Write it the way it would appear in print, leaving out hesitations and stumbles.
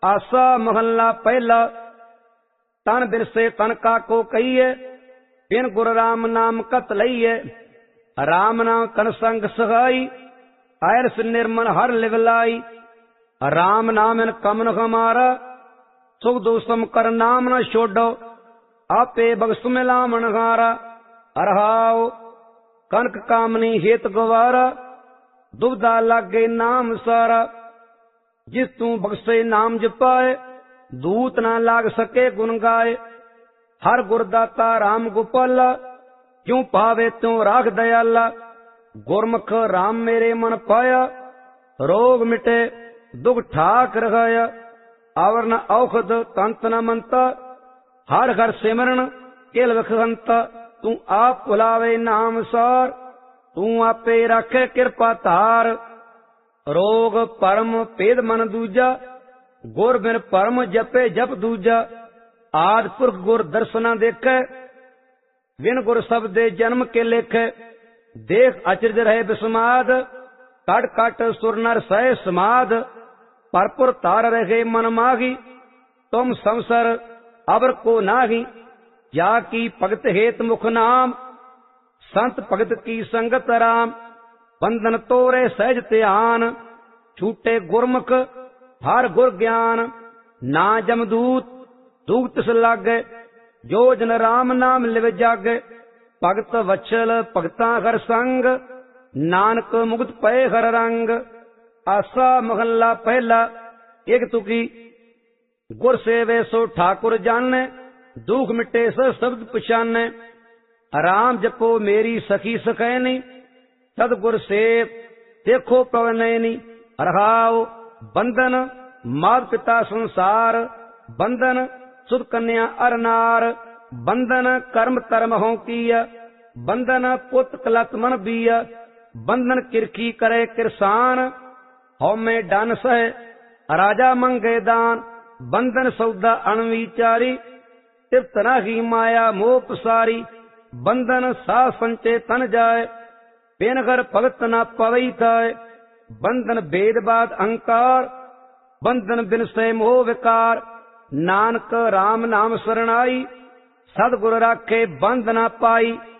आसा महला पहला। तन बिरसे तन का को कहिए, बिन गुर राम नाम कत लईए। राम नाम तन संग सहाई, आयरस निर्मन हर लिवलाई। राम नाम इन कमन हमारा, सुख दोषम कर नाम न छोड़ो। आपे बगस मिलामन हारा। अरहाओ कनक कामनी हेत गवारा, दुबदा लागे नाम सारा। जिस तू बख्शे नाम जपाए, दूत ना लाग सके गुण गाए। हर गुरदाता राम गोपाला, क्यों पावे त्यों राख दयाला। गुरमुख राम मेरे मन पाया, रोग मिटे दुख ठाक रखाया। आवर न औखद तंत न मंता, हर हर सिमरन केल वखहंता। तू आप बुलावे नाम सार, तू आपे राखे कृपा धार। रोग परम भेद मन दूजा, गुर बिन परम जपे जप दूजा। आद पुरख गुर दर्शना देखे, बिन गुर शब्दे जन्म के लेखे। देख अचरज रहे बिस्माद, कट कट सुर नर सह समाद। परपुर तार रहे मन माही, तुम संसर अबर को नाही। या की भगत हेत मुख नाम, संत भगत की संगत राम। बंधन तोरे सहज ध्यान, छूटे गुरमुख हर गुर ज्ञान। ना जमदूत दूत तिस लागे, जो जन राम नाम लिव जागे। भगत वत्सल भगता हर संग, नानक मुक्त पए हर रंग। आसा महला पहला। एक तुकी। गुर सेवे सो ठाकुर जाने, दुख मिटे सो शब्द पछाने। राम जपो मेरी सखी सखैनी, सदगुर सेव देखो पवनैनी। रहाओ बंधन मात पिता संसार, बंधन सुध कन्या अरनार। बंधन कर्म तरम हो किया, बंधन पुत कलत मन बिया। बंधन किरखी करे किरसान, हौ में डन सह राजा मंगे दान। बंधन सौदा अणविचारी, तिप्त ही माया मोह पसारी। बंधन सा संचे तन जाए, बिन घर भगत न पवई थाय। बंधन भेदबाद अहंकार, बंधन बिन से मोह विकार। नानक राम नाम शरणाई, सदगुर राखे बंध न पाई।